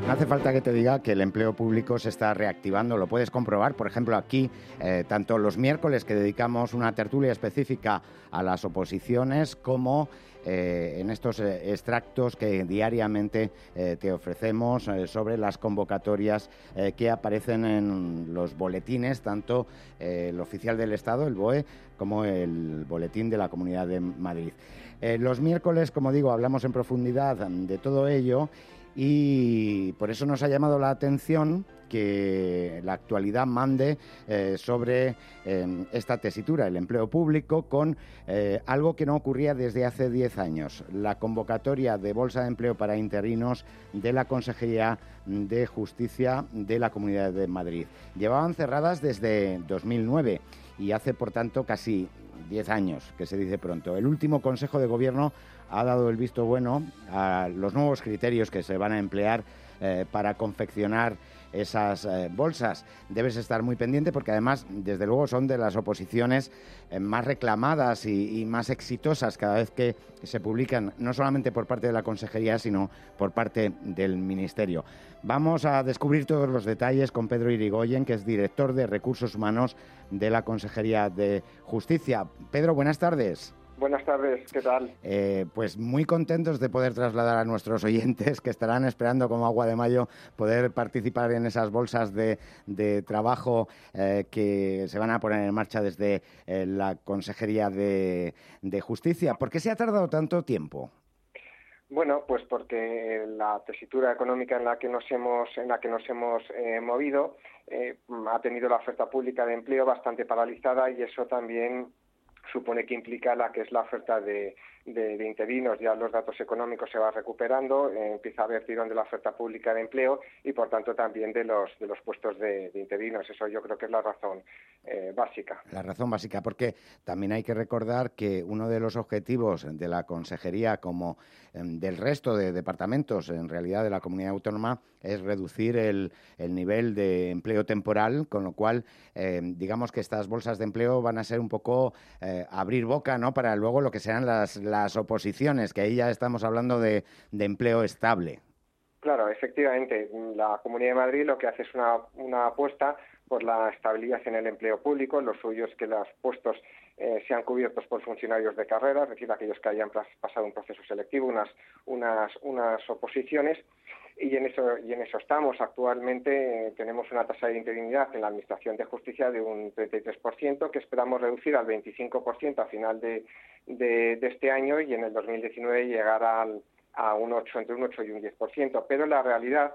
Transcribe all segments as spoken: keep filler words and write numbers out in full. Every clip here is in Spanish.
No hace falta que te diga que el empleo público se está reactivando, lo puedes comprobar. Por ejemplo, aquí, eh, tanto los miércoles que dedicamos una tertulia específica a las oposiciones, como eh, en estos eh, extractos que diariamente eh, te ofrecemos eh, sobre las convocatorias eh, que aparecen en los boletines, tanto eh, el oficial del Estado, el B O E, como el boletín de la Comunidad de Madrid. Eh, los miércoles, como digo, hablamos en profundidad de todo ello. Y por eso nos ha llamado la atención que la actualidad mande eh, sobre eh, esta tesitura, el empleo público, con eh, algo que no ocurría desde hace diez años, la convocatoria de bolsa de empleo para interinos de la Consejería de Justicia de la Comunidad de Madrid. Llevaban cerradas desde dos mil nueve y hace, por tanto, casi diez años, que se dice pronto. El último Consejo de Gobierno ha dado el visto bueno a los nuevos criterios que se van a emplear eh, para confeccionar esas eh, bolsas. Debes estar muy pendiente porque además, desde luego, son de las oposiciones eh, más reclamadas y, y más exitosas cada vez que se publican, no solamente por parte de la Consejería, sino por parte del Ministerio. Vamos a descubrir todos los detalles con Pedro Irigoyen, que es director de Recursos Humanos de la Consejería de Justicia. Pedro, buenas tardes. Buenas tardes, ¿qué tal? Eh, pues muy contentos de poder trasladar a nuestros oyentes que estarán esperando como agua de mayo poder participar en esas bolsas de, de trabajo eh, que se van a poner en marcha desde eh, la Consejería de, de Justicia. ¿Por qué se ha tardado tanto tiempo? Bueno, pues porque la tesitura económica en la que nos hemos, en la que nos hemos eh, movido eh, ha tenido la oferta pública de empleo bastante paralizada y eso también supone que implica la que es la oferta de, de, de interinos. Ya los datos económicos se van recuperando, eh, empieza a haber tirón de la oferta pública de empleo y, por tanto, también de los de los puestos de, de interinos. Eso yo creo que es la razón eh, básica. La razón básica, porque también hay que recordar que uno de los objetivos de la Consejería, como eh, del resto de departamentos, en realidad de la comunidad autónoma, es reducir el, el nivel de empleo temporal, con lo cual, eh, digamos que estas bolsas de empleo van a ser un poco eh, abrir boca, ¿no?, para luego lo que serán las, las oposiciones, que ahí ya estamos hablando de, de empleo estable. Claro, efectivamente, la Comunidad de Madrid lo que hace es una, una apuesta por la estabilidad en el empleo público. Lo suyo es que los puestos eh, sean cubiertos por funcionarios de carrera, es decir, aquellos que hayan pasado un proceso selectivo, unas, unas, unas oposiciones, y en eso y en eso estamos. Actualmente eh, tenemos una tasa de interinidad en la Administración de Justicia de un treinta y tres por ciento, que esperamos reducir al veinticinco por ciento a final de, de, de este año y en el dos mil diecinueve llegar al a un ocho, entre un ocho y un diez por ciento, pero la realidad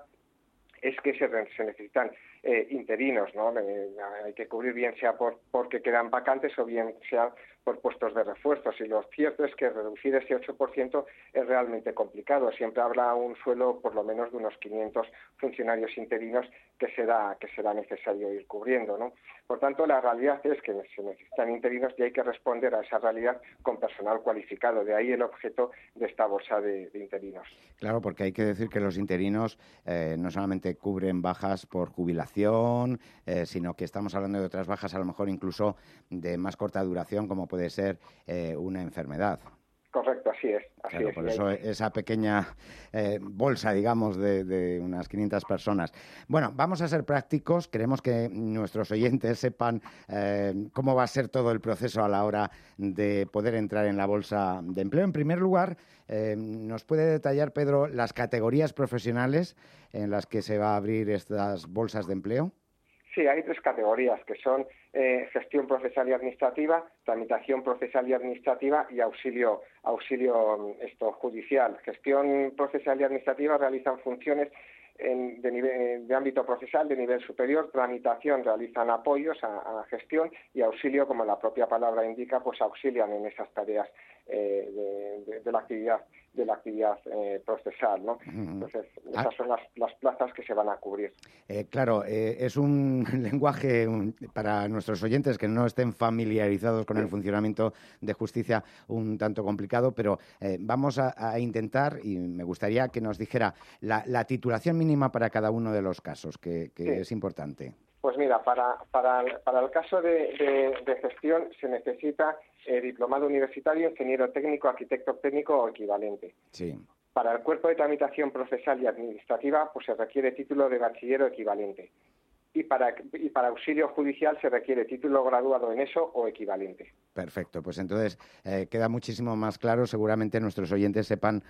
es que se, se necesitan eh, interinos, ¿no? Eh, hay que cubrir bien sea por porque quedan vacantes o bien sea por puestos de refuerzos, y lo cierto es que reducir ese ocho por ciento es realmente complicado. Siempre habrá un suelo por lo menos de unos quinientos funcionarios interinos que será que será necesario ir cubriendo, ¿no? Por tanto, la realidad es que se necesitan interinos y hay que responder a esa realidad con personal cualificado. De ahí el objeto de esta bolsa de, de interinos. Claro, porque hay que decir que los interinos eh, no solamente cubren bajas por jubilación, eh, sino que estamos hablando de otras bajas a lo mejor incluso de más corta duración, como puede ser eh, una enfermedad. Correcto, así es. Así claro, es, por eso esa pequeña eh, bolsa, digamos, de, de unas quinientas personas. Bueno, vamos a ser prácticos. Queremos que nuestros oyentes sepan eh, cómo va a ser todo el proceso a la hora de poder entrar en la bolsa de empleo. En primer lugar, eh, ¿nos puede detallar, Pedro, las categorías profesionales en las que se va a abrir estas bolsas de empleo? Sí, hay tres categorías, que son eh, gestión procesal y administrativa, tramitación procesal y administrativa y auxilio auxilio esto judicial. Gestión procesal y administrativa realizan funciones en, de, nivel, de ámbito procesal de nivel superior, tramitación realizan apoyos a, a la gestión y auxilio, como la propia palabra indica, pues auxilian en esas tareas eh, de, de, de la actividad de la actividad eh, procesal, ¿no? Entonces, esas ah. son las, las plazas que se van a cubrir. Eh, claro, eh, es un lenguaje un, para nuestros oyentes que no estén familiarizados con sí. el funcionamiento de justicia un tanto complicado, pero eh, vamos a, a intentar, y me gustaría que nos dijera la, la titulación mínima para cada uno de los casos, que, que sí. es importante. Pues mira, para, para, para el caso de, de, de gestión se necesita eh, diplomado universitario, ingeniero técnico, arquitecto técnico o equivalente. Sí. Para el cuerpo de tramitación procesal y administrativa, pues se requiere título de bachiller o equivalente. Y para, y para auxilio judicial se requiere título graduado en eso o equivalente. Perfecto, pues entonces eh, queda muchísimo más claro. Seguramente nuestros oyentes sepan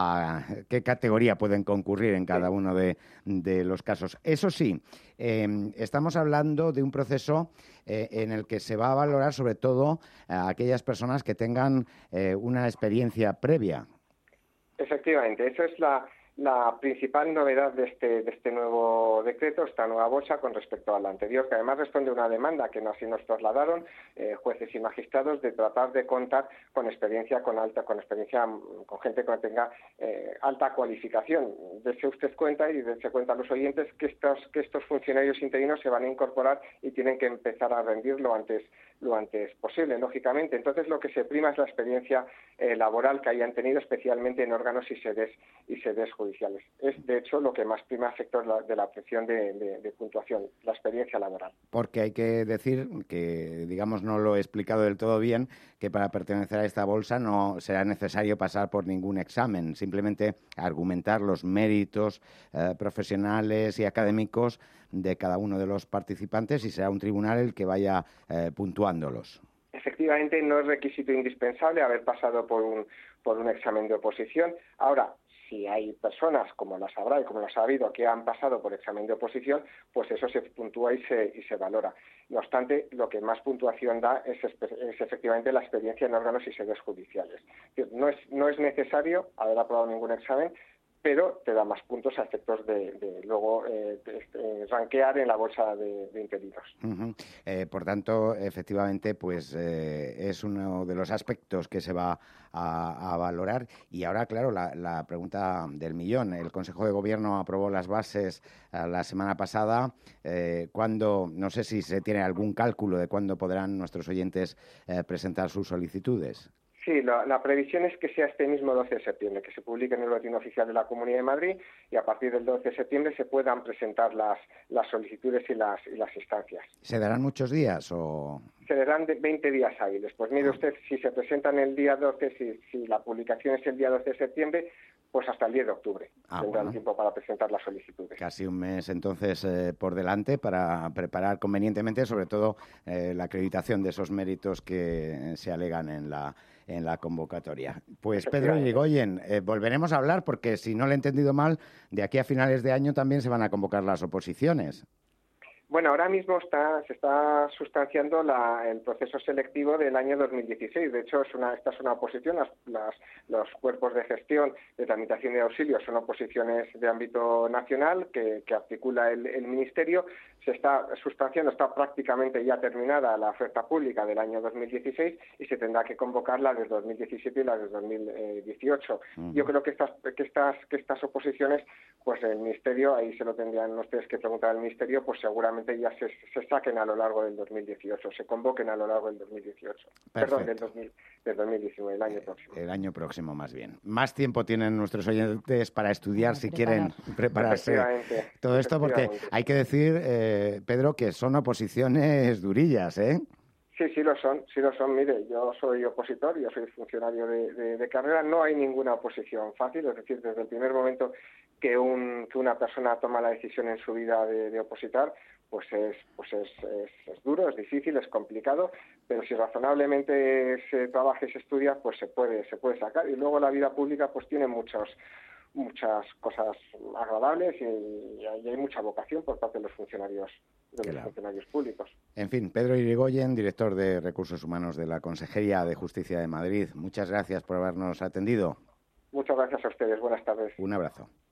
a qué categoría pueden concurrir en cada uno de, de los casos. Eso sí, eh, estamos hablando de un proceso eh, en el que se va a valorar sobre todo a aquellas personas que tengan eh, una experiencia previa. Efectivamente, eso es la... La principal novedad de este, de este nuevo decreto, esta nueva bolsa, con respecto a la anterior, que además responde a una demanda que así nos trasladaron eh, jueces y magistrados, de tratar de contar con experiencia, con alta, con experiencia, con gente que tenga eh, alta cualificación. Dese usted cuenta y dése cuenta a los oyentes que estos, que estos funcionarios interinos se van a incorporar y tienen que empezar a rendir lo antes, lo antes posible, lógicamente. Entonces, lo que se prima es la experiencia eh, laboral que hayan tenido, especialmente en órganos y sedes y sedes judiciales. Es, de hecho, lo que más prima a efectos de la obtención de, de, de puntuación, la experiencia laboral. Porque hay que decir que, digamos, no lo he explicado del todo bien, que para pertenecer a esta bolsa no será necesario pasar por ningún examen, simplemente argumentar los méritos eh, profesionales y académicos de cada uno de los participantes y será un tribunal el que vaya eh, puntuándolos. Efectivamente, no es requisito indispensable haber pasado por un, por un examen de oposición. Ahora, si hay personas, como las habrá y como las ha habido, que han pasado por examen de oposición, pues eso se puntúa y se, y se valora. No obstante, lo que más puntuación da es, es efectivamente la experiencia en órganos y sedes judiciales. No es, no es necesario haber aprobado ningún examen, pero te da más puntos a efectos de, de luego eh, de, de rankear en la bolsa de, de interinos. Uh-huh. Eh, por tanto, efectivamente, pues eh, es uno de los aspectos que se va a, a valorar. Y ahora, claro, la, la pregunta del millón. El Consejo de Gobierno aprobó las bases eh, la semana pasada. Eh, ¿cuándo, no sé si se tiene algún cálculo de cuándo podrán nuestros oyentes eh, presentar sus solicitudes? Sí, la, la previsión es que sea este mismo doce de septiembre, que se publique en el Boletín Oficial de la Comunidad de Madrid y a partir del doce de septiembre se puedan presentar las, las solicitudes y las, y las instancias. ¿Se darán muchos días o...? Se le dan veinte días hábiles. Pues mire usted, si se presentan el día doce, si, si la publicación es el día doce de septiembre, pues hasta el diez de octubre ah, tendrán bueno. tiempo para presentar las solicitudes. Casi un mes entonces eh, por delante para preparar convenientemente, sobre todo eh, la acreditación de esos méritos que se alegan en la en la convocatoria. Pues Pedro Irigoyen, eh, volveremos a hablar porque si no le he entendido mal, de aquí a finales de año también se van a convocar las oposiciones. Bueno, ahora mismo está, se está sustanciando la, el proceso selectivo del año dos mil dieciséis. De hecho, es una, esta es una oposición. Las, las, los cuerpos de gestión, de tramitación y de auxilio son oposiciones de ámbito nacional que, que articula el, el Ministerio. Se está sustanciando, está prácticamente ya terminada la oferta pública del año dos mil dieciséis y se tendrá que convocar la del dos mil diecisiete y la del dos mil dieciocho. Uh-huh. Yo creo que estas, que estas, que estas oposiciones, pues el Ministerio, ahí se lo tendrían ustedes que preguntar al Ministerio, pues seguramente ya se, se saquen a lo largo del dos mil dieciocho, se convoquen a lo largo del dos mil dieciocho. Perfecto. Perdón, del, dos mil, del dos mil diecinueve, el año eh, próximo. El año próximo, más bien. Más tiempo tienen nuestros oyentes para estudiar, para si preparar. quieren prepararse todo esto, porque hay que decir, eh, Pedro, que son oposiciones durillas, ¿eh? Sí, sí lo son, sí lo son. Mire, yo soy opositor, yo soy funcionario de, de, de carrera, no hay ninguna oposición fácil, es decir, desde el primer momento que, un, que una persona toma la decisión en su vida de, de opositar, pues es pues es, es, es duro, es difícil, es complicado, pero si razonablemente se trabaja y se estudia, pues se puede se puede sacar. Y luego la vida pública pues tiene muchos muchas cosas agradables y, y hay mucha vocación por parte de los funcionarios de claro. los funcionarios públicos. En fin, Pedro Irigoyen, director de Recursos Humanos de la Consejería de Justicia de Madrid, muchas gracias por habernos atendido. Muchas gracias a ustedes, buenas tardes. Un abrazo.